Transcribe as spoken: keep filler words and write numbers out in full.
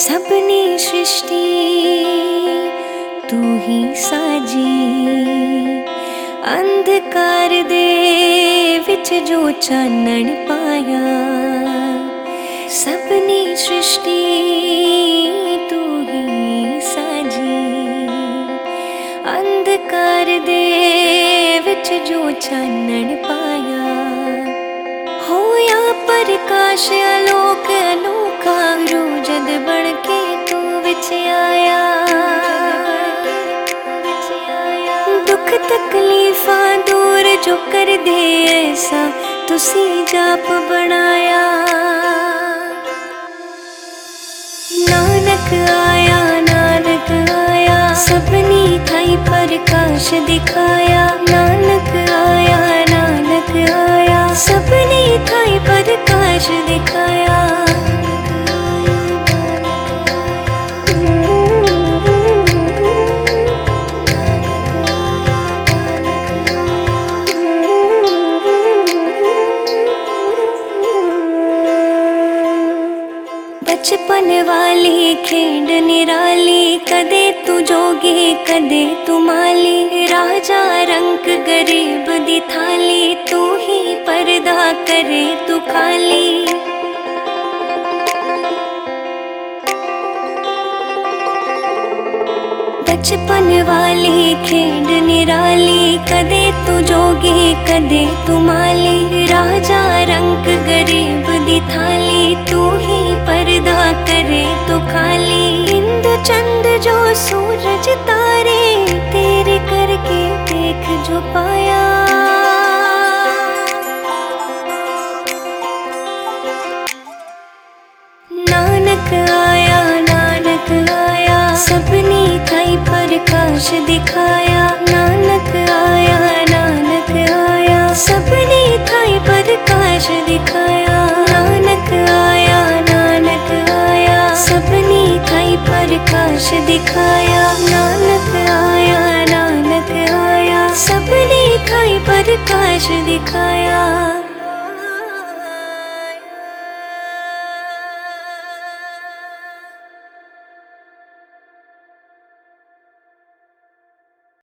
सबनी सृष्टि तू ही साजी, अंधकार दे विच जो चानण पाया। सबनी सृष्टि तू ही साजी, अंधकार दे विच जो चानण पाया। होया प्रकाश आलोक अनोखा रू जद बन के तू विच आया। दुख तकलीफा दूर जो कर दे ऐसा तुसी जाप बनाया। नानक आया नानक आया सबनी थाई प्रकाश दिखाया। नानक आया नानक आया सबनी थाई प्रकाश दिखाया। बचपन वाली खेड निराली, कदे तू जोगी कदे तू माली। राजा रंग गरीब दी थाली, तू ही पर्दा करे तू खाली। बचपन वाली खेड निराली, कदे तू जोगी कदे तू माली। राजा रंग गरीब दी थाली, तू ही पर्दा करे तो खाली। इंद चंद जो सूरज तारे, तेरे करके देख जो पाया। नानक आया नानक आया सबनी थाई प्रकाश दिखाया। नानक आया नानक आया सबनी थाई प्रकाश दिखाया। नानक आया नानक आया सबनी थाई प्रकाश दिखाया। नानक आया नानक आया सबनी थाई प्रकाश दिखाया।